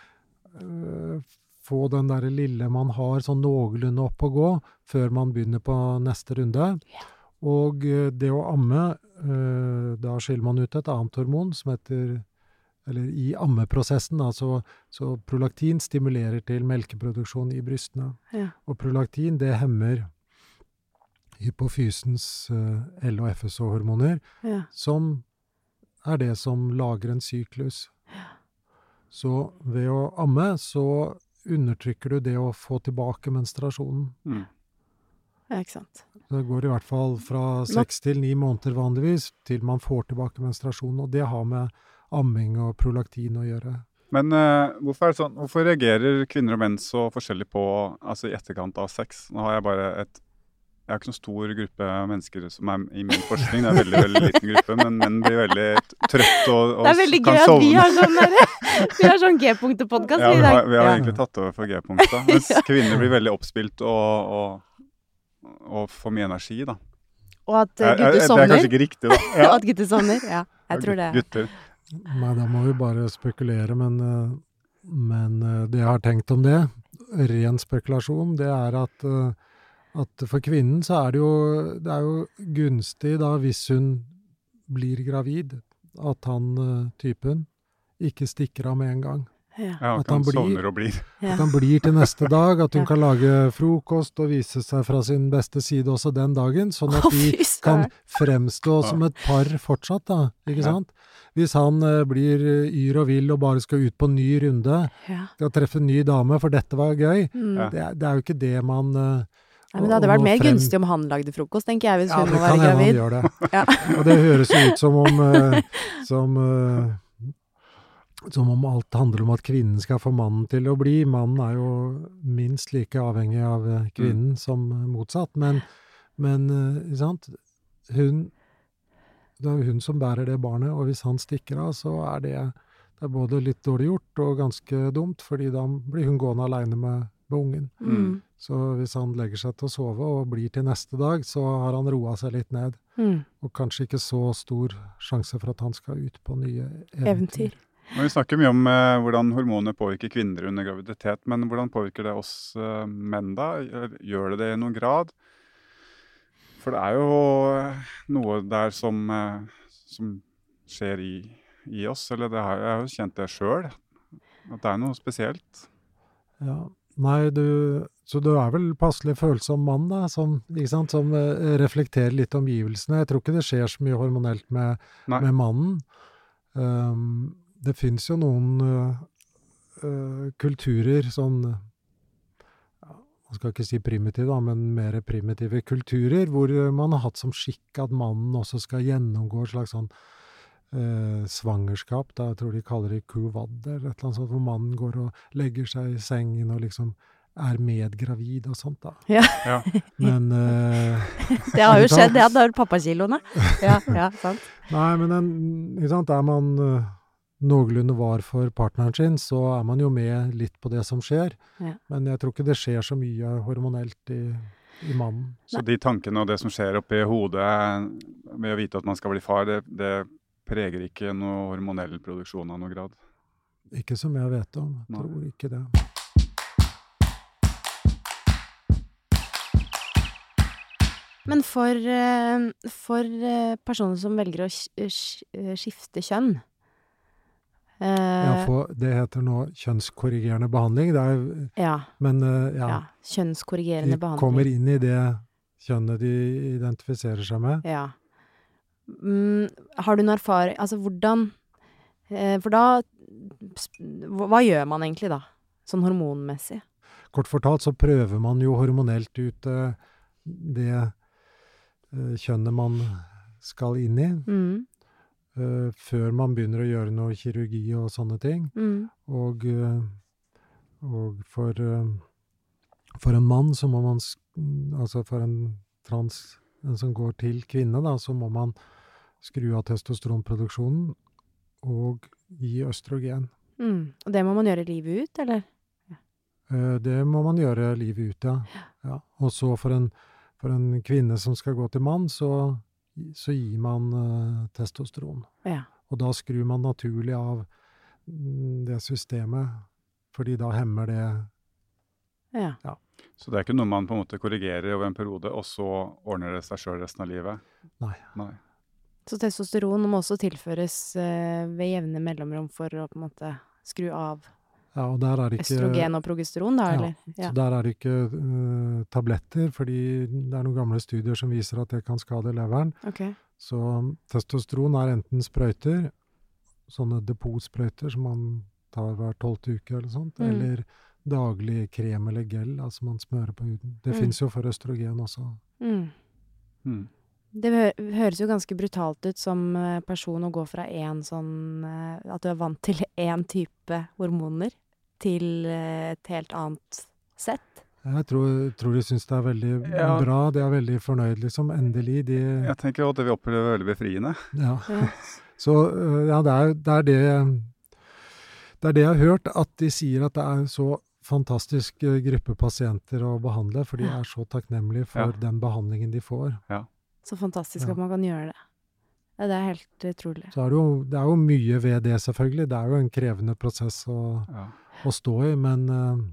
øh, få den der lille man har sånn noenlunde opp å gå, før man begynner på neste runde.
Ja.
Og det å amme, øh, da skiller man ut et annet hormon som heter, eller i ammeprosessen, da, så, så prolaktin stimulerer til melkeproduksjon i brystene.
Ja.
Og prolaktin, det hemmer hypofysens uh, L- og F S H-hormoner,
Ja.
som er det som lager en syklus. Så ved å amme, så undertrykker du det å få tilbake menstruasjonen.
Mm.
Ja, ikke sant.
Det går i hvert fall fra seks til ni måneder vanligvis, til man får tilbake menstruasjonen, og det har med amming og prolaktin å gjøre.
Men uh, hvorfor, er det sånn, hvorfor reagerer kvinner og menn så forskjellig på, altså i etterkant av sex? Nå har jeg bare et, jeg har ikke sånn stor gruppe mennesker som er i min forskning, det er en veldig, veldig liten gruppe, men menn blir veldig trøtt og, og
Det er veldig
kan
gøy at
sovne.
vi har sånn der, vi har sånn G-punktet-podcast
Ja,
i
vi
dag.
har, vi har
Ja.
egentlig tatt over for G-punktet, mens kvinner blir veldig oppspilt og, og, og får mye energi, da.
Og at uh,
Jeg- jeg-
gutter
Det er
sovner.
kanskje ikke riktig, da.
Og at gutter sovner, ja. Jeg tror det.
Gutter.
Nei, da må vi bare spekulere, men, eh, men eh, det jeg har tenkt om det, ren spekulasjon, det er at, eh, at for kvinnen så er det jo, det er jo gunstig da, hvis hun blir gravid, at han, eh, typen, ikke stikker av med en gang.
Ja.
Ja,
At
kan
han blir-
sovner og blir.
Ja.
At han blir til neste dag, at hun
Ja.
kan lage frokost og vise seg fra sin beste side også den dagen, sånn at
Å,
de
fy
kan
søren.
fremstå som et par fortsatt, da, ikke
Ja.
sant? Hvis han eh, blir eh, yr og vill og bare skal ut på en ny runde,
Ja.
skal treffe en ny dame, for dette var gøy,
Mm.
Ja.
det, er, det er jo ikke det man eh,
Nei, men det hadde
å
vært
nå
mer
frem-
gunstig om han lagde frokost, tenker jeg, hvis
Ja,
hun
det
må
kan
være
hende han
gravid.
gjør det.
Ja.
Og det høres jo ut som om eh, som, eh, som om alt handler om at kvinnen skal få mannen til å bli. Mannen er jo minst like avhengig av eh, kvinnen som eh, motsatt. Men, men eh, ikke sant? Hun, det er jo hun som bærer det barnet, og hvis han stikker av, så er det, det er både litt dårlig gjort og ganske dumt, fordi da blir hun gående alene med, med ungen.
Mm.
Så hvis han legger seg til å sove og blir til neste dag, så har han roa seg litt ned.
Mm.
Og kanskje ikke så stor sjanse for at han skal ut på nye eventyr.
Eventyr.
Men vi snakker mye om eh, hvordan hormoner påvirker kvinner under graviditet, men hvordan påvirker det oss eh, menn da? Gjør det det i noen grad? For det er jo noe der som, eh, som skjer i, i oss, eller det har, jeg har jo kjent det selv, at det er noe spesielt.
Ja. Nei, du, så du er vel passelig følsom mann da, som, ikke sant, som eh, reflekterer litt omgivelsene. Jeg tror ikke det skjer så mye hormonelt med,
Nei.
med mannen. Um, det finnes jo noen uh, uh, kulturer, sånn, ja, man skal ikke si primitiv da, men mer primitive kulturer, hvor uh, man har hatt som skikk at mannen også skal gjennomgå et slags sånn uh, svangerskap, da jeg tror de kaller det kuvad, eller et eller annet sånt, hvor mannen går og legger seg i sengen og liksom er medgravid og sånt da.
Ja.
Ja.
Men uh,
Det har jo skjedd, det hadde vært pappakiloene. Ja, ja, sant.
nei, men den, ikke sant, er man uh, noenlunde var for partneren sin, så er man jo med litt på det som skjer.
Ja.
Men jeg tror ikke det skjer så mye hormonelt i, i mannen.
Så de tankene og det som skjer oppi hodet med å vite at man skal bli far, det, det preger ikke noe hormonell produksjon av noe grad?
Ikke som jeg vet om. Jeg
Nei.
tror ikke det.
Men for, eh, for eh, personer som velger å sk- sk- skifte kjønn eh,
Ja, for det heter nå kjønnskorrigerende behandling. Det er,
ja,
men eh, ja,
ja, kjønnskorrigerende
de
behandling.
kommer inn i det kjønnet de identifiserer seg med.
Ja. Mm, har du noen erfaring, altså hvordan, eh, for da, sp- hva hva gjør man egentlig da, sånn hormonmessig?
Kort fortalt så prøver man jo hormonelt ut eh, det eh, kjønnet man skal inn i,
Mm,
eh, før man begynner å gjøre noe kirurgi og sånne ting.
mm,
Og, eh, og for, eh, for en mann så må man, sk- altså for en trans, en som går til kvinne da, så må man skru av testosteronproduksjonen og gi østrogen.
mm. Og det må man gjøre livet ut, eller?
Eh, Det må man gjøre livet ut, ja. Ja. Og så for en, for en kvinne som skal gå til mann, så, så gir man eh, testosteron.
Ja.
Og da skrur man naturlig av mm, det systemet, fordi da hemmer det.
Ja.
Så det er ikke noe man på en måte korrigerer over en periode, og så ordner det seg selv resten av livet?
Nei.
Nei.
Så testosteron må også tilføres eh, ved jevne mellomrom for å på en måte skru av
Ja, og der er det ikke,
østrogen og progesteron da,
Ja,
eller?
så der er det ikke eh, tabletter, fordi det er noen gamle studier som viser at det kan skade leveren.
Ok.
Så testosteron er enten sprøyter, sånne depotsprøyter som man tar hver tolvte uke eller sånt,
Mm.
eller daglig krem eller gel, altså man smører på huden. Det
Mm.
finnes jo for østrogen også.
Mm.
Mm.
Det hø høres jo ganske brutalt ut som eh, person å gå fra en sånn eh, at du er vant til én type hormoner til eh, et helt annet sett.
Jeg tror, tror de syns det er veldig
Ja.
bra, de er veldig fornøyd liksom, endelig. De,
Jeg tenker at det vil oppleve veldig befriende.
ja.
Ja.
Så øh, ja, det er, det er det det er det jeg har hørt, at de sier at det er så fantastisk øh, gruppe pasienter å behandle, for de
Ja.
er så takknemlige for
Ja.
den behandlingen de får.
Så fantastisk
Ja.
at man kan gjøre det. Ja, det er helt utrolig.
Så er det, jo, det er jo mye ved det, selvfølgelig. Det er jo en krevende prosess å,
Ja.
å stå i, men øh,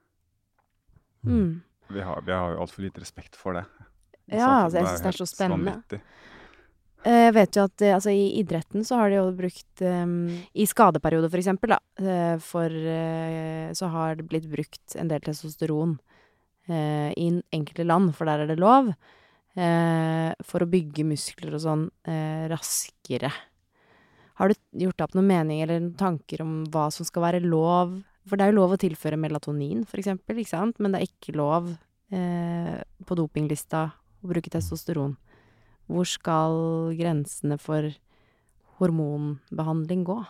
Mm.
Vi har, vi har jo altfor lite respekt for det. i
Ja,
samfunnet.
altså, jeg synes det er så
helt
spennende.
vanvittig.
Eh, Jeg vet jo at eh, altså, i idretten så har de jo brukt eh, I skadeperioder, for eksempel, da, eh, for eh, så har det blitt brukt en del testosteron eh, i n- enkelte land, for der er det lov, eh, for å bygge muskler og sånn eh, raskere. Har du gjort deg opp noen mening eller noen tanker om hva som skal være lov? For det er jo lov å tilføre melatonin, for eksempel, ikke sant? Men det er ikke lov eh, på dopinglista å bruke testosteron. Hvor skal grensene for hormonbehandling gå?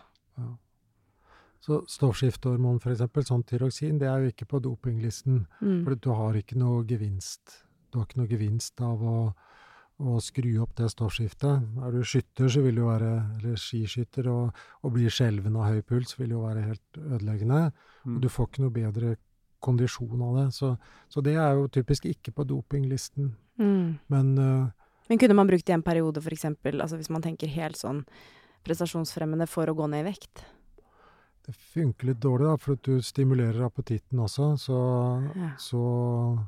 så stoffskiftehormon, for eksempel, sånn tyroksin, det er jo ikke på dopinglisten.
Mm.
For du har ikke noe gevinst. Du har ikke noe gevinst av å, å skru opp det stoffskiftet. Er du skytter, så vil det jo være, eller skiskytter, og, og blir skjelven av høy puls, vil jo være helt ødeleggende.
Mm.
Og du får ikke noe bedre kondisjon av det. Så, så det er jo typisk ikke på dopinglisten.
Mm.
Men øh,
Men kunne man brukt det i en periode, for eksempel, altså hvis man tenker helt sånn prestasjonsfremmende for å gå ned i vekt?
det funker litt dårlig, da, for at du stimulerer appetitten også. Så,
Ja.
så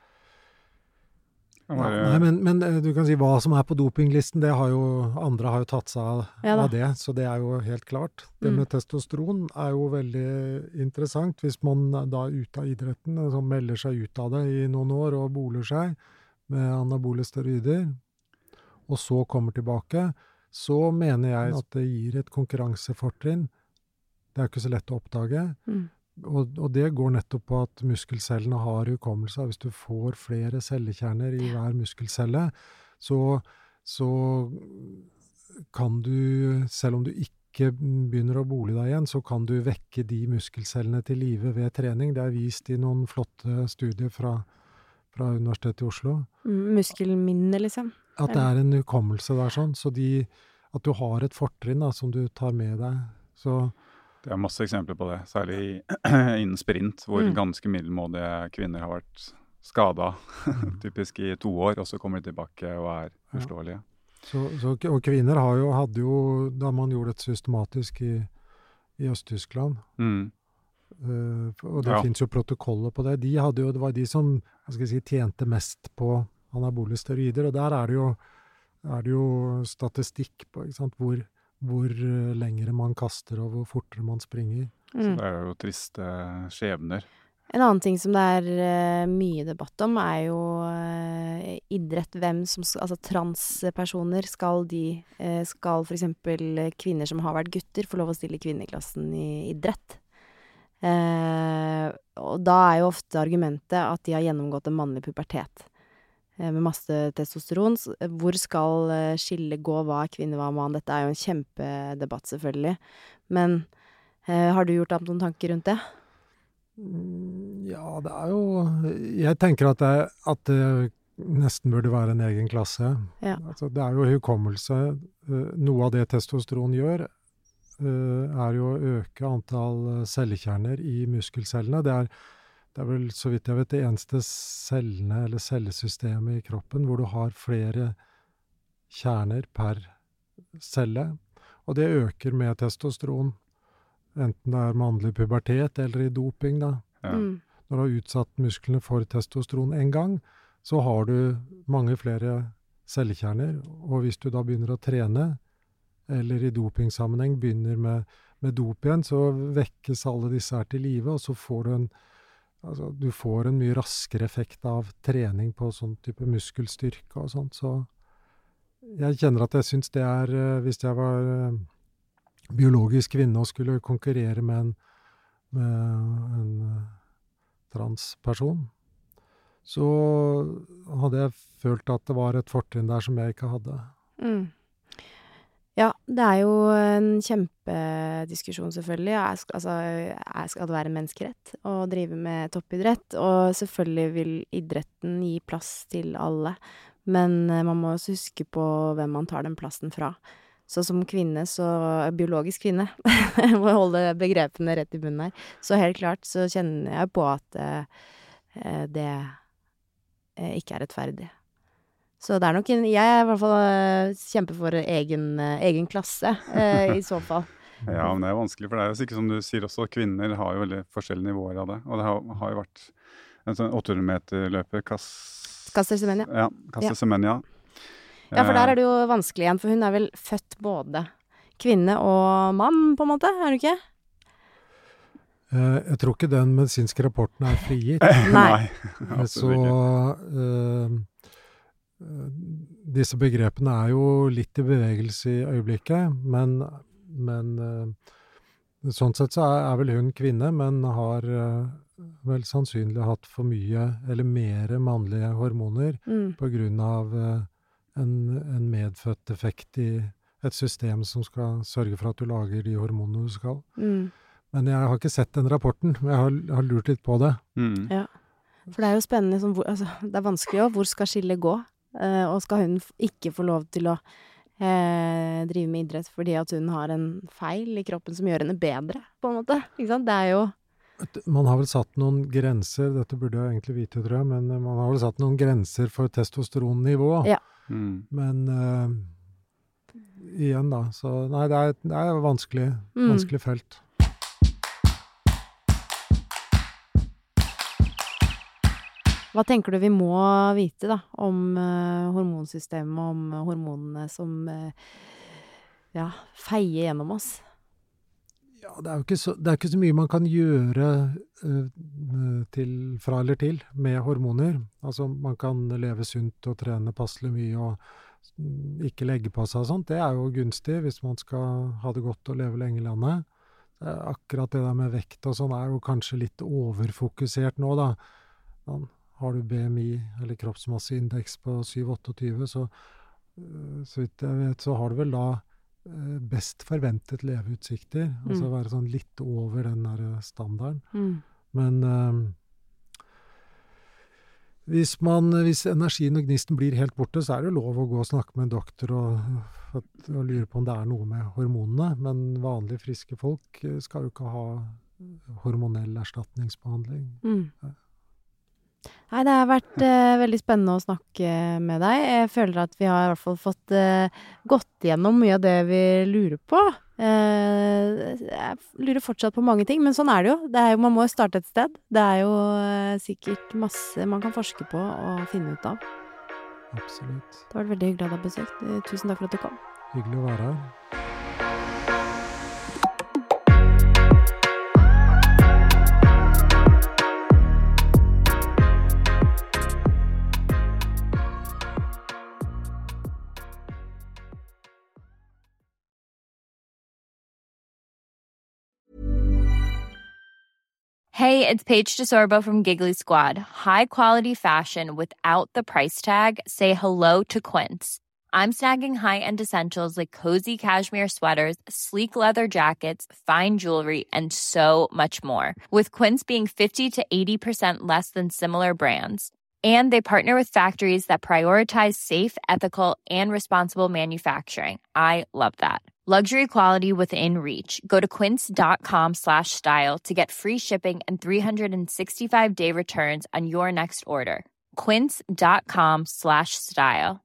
Det
Ja,
var,
nei, men, men eh, du kan si hva som er på dopinglisten, det har jo andre har jo tatt seg av,
Ja da.
av det, så det er jo helt klart. Det
Mm.
med testosteron er jo veldig interessant hvis man da er ute av idretten, altså melder seg ut av det i noen år og boler seg med anabole steroider, og så kommer tilbake, så mener jeg at det gir et konkurransefortrinn. Det er jo ikke så lett å oppdage.
Mm.
Og, og det går nettopp på at muskelcellene har hukommelse. Hvis du får flere cellekjerner i hver muskelcelle, så, så kan du, selv om du ikke begynner å bole deg igjen, så kan du vekke de muskelcellene til live ved trening. Det er vist i noen flotte studier fra, fra Universitetet i Oslo.
Mm, muskelminne, liksom.
At det er en hukommelse der sånn, så de, at du har et fortrinn da, som du tar med deg Så
det er masse eksempler på det, særlig innen sprint, hvor
Mm.
ganske middelmådige kvinner har vært skadet, typisk i to år, og så kommer de tilbake og er
Ja.
uslåelige.
Så, så, og kvinner har jo, hadde jo, da man gjorde det systematisk i, i Øst-Tyskland,
Mm.
eh, og det
Ja.
finnes jo protokoller på det, de hadde jo, det var de som, hva skal jeg si, tjente mest på anabole steroider, og der er det jo, er det jo statistikk på, ikke sant, hvor, hvor eh, lengre man kaster og hvor fortere man springer.
Så
Mm.
det er jo triste skjebner.
En annen ting som det er eh, mye debatt om, er jo eh, idrett. Hvem som skal, altså transpersoner, skal de, eh, skal for eksempel kvinner som har vært gutter, få lov å stille i kvinneklassen i idrett? Eh, og da er jo ofte argumentet at de har gjennomgått en mannlig pubertet eh, med masse testosteron. S- Hvor skal eh, skillet gå? Hva er kvinne, hva er mann? Dette er jo en kjempedebatt, selvfølgelig. Men eh, har du gjort deg opp noen tanker rundt det?
Mm, Ja, det er jo, jeg tenker at det, at det nesten burde være en egen klasse.
Ja.
Altså, det er jo hukommelse. Eh, Noe av det testosteron gjør, eh, er jo å øke antall eh, cellekjerner i muskelcellene. Det er, det er vel, så vidt jeg vet, det eneste cellene, eller cellesystemet i kroppen hvor du har flere kjerner per celle. Og det øker med testosteron, enten det er mannlig pubertet eller i doping, da.
Ja.
Mm.
Når du har utsatt musklene for testosteron en gang, så har du mange flere cellekjerner, og hvis du da begynner å trene, eller i dopingsammenheng begynner med, med dop igjen, så vekkes alle disse her til live, og så får du en, altså, du får en mye raskere effekt av trening på sånn type muskelstyrke og sånt, så jeg kjenner at jeg synes det er, eh, hvis jeg var eh, biologisk kvinne og skulle konkurrere med en, med en eh, transperson, så hadde jeg følt at det var et fortrinn der som jeg ikke hadde.
Mm. Ja, det er jo en kjempediskusjon, selvfølgelig. Er, sk- altså, er, skal det være en menneskerett å drive med toppidrett? Og selvfølgelig vil idretten gi plass til alle, men eh, man må også huske på hvem man tar den plassen fra. Så som kvinne, så biologisk kvinne, jeg må holde begrepene rett i munnen her, så helt klart så kjenner jeg på at eh, eh, det eh, ikke er rettferdig. Så det er nok en, jeg er i hvert fall eh, kjemper for egen, eh, egen klasse, eh, i så fall.
Ja, men det er vanskelig, for det er jo sikkert som du sier også, kvinner har jo veldig forskjellige nivåer av det. Og det har, har jo vært en sånn åtte hundre meter løper, Kass...
Kaster Semenya.
Ja, Kasse Semenya.
Ja, for der er det jo vanskelig igjen, for hun er vel født både kvinne og mann, på en måte, er hun ikke?
Eh, Jeg tror ikke den medisinske rapporten er frigitt.
Nei.
Eh, Så
absolutt ikke.
eh, eh, disse begrepene er jo litt i bevegelse i øyeblikket, men, men eh, sånn sett så er, er vel hun kvinne, men har eh, vel sannsynlig hatt for mye eller mere mannlige hormoner
Mm.
på grunn av eh, en, en medfødt defekt i et system som skal sørge for at du lager de hormonene du skal.
Mm.
Men jeg har ikke sett den rapporten, men jeg har, har lurt litt på det.
Mm.
Ja. For det er jo spennende, sånn, hvor, altså, det er vanskelig også, hvor skal skillet gå? Eh, og skal hun f- ikke få lov til å eh, drive med idrett fordi at hun har en feil i kroppen som gjør henne bedre, på en måte? Ikke sant? Det er jo...
Man har vel satt noen grenser, dette burde jeg egentlig vite, tror jeg, men eh, man har vel satt noen grenser for testosteronnivå.
Ja.
Mm.
Men eh, igjen da, så nei, det er, det er vanskelig,
Mm.
vanskelig felt.
Hva tenker du vi må vite da, om eh, hormonsystemet, om eh, hormonene som eh, ja, feier gjennom oss?
Ja, det er jo ikke så, det er ikke så mye man kan gjøre eh, til, fra eller til med hormoner. Altså, man kan leve sunt og trene passelig mye og mm, ikke legge på seg og sånt. Det er jo gunstig hvis man skal ha det godt og leve lenge i landet. Eh, Akkurat det der med vekt og sånn er jo kanskje litt overfokusert nå da. Man, har du B M I eller kroppsmasseindeks på syv tjueåtte, så, eh, så vidt jeg vet, så har du vel da eh, best forventet leveutsikter. Altså
Mm.
være sånn litt over den der standarden.
Mm.
Men eh, Hvis, man, hvis energien og gnisten blir helt borte, så er det jo lov å gå og snakke med en doktor og, og lure på om det er noe med hormonene. Men vanlige, friske folk skal jo ikke ha hormonell erstatningsbehandling.
Mm. Nei, det har vært eh, veldig spennende å snakke med deg. Jeg føler at vi har i hvert fall fått eh, gått gjennom mye av det vi lurer på. Eh, jeg lurer fortsatt på mange ting, men sånn er det jo. Det er jo, man må jo starte et sted. Det er jo eh, sikkert masse man kan forske på og finne ut av.
Absolutt.
Det har vært veldig hyggelig å ha deg besøkt. Tusen takk for at du kom.
Hyggelig å være her.
Hey, it's Paige DeSorbo from Giggly Squad. High quality fashion without the price tag. Say hello to Quince. I'm snagging high-end essentials like cozy cashmere sweaters, sleek leather jackets, fine jewelry, and so much more. With Quince being fifty to eighty percent less than similar brands. And they partner with factories that prioritize safe, ethical, and responsible manufacturing. I love that. Luxury quality within reach. Go to quince.com slash style to get free shipping and three sixty-five day returns on your next order. Quince.com slash style.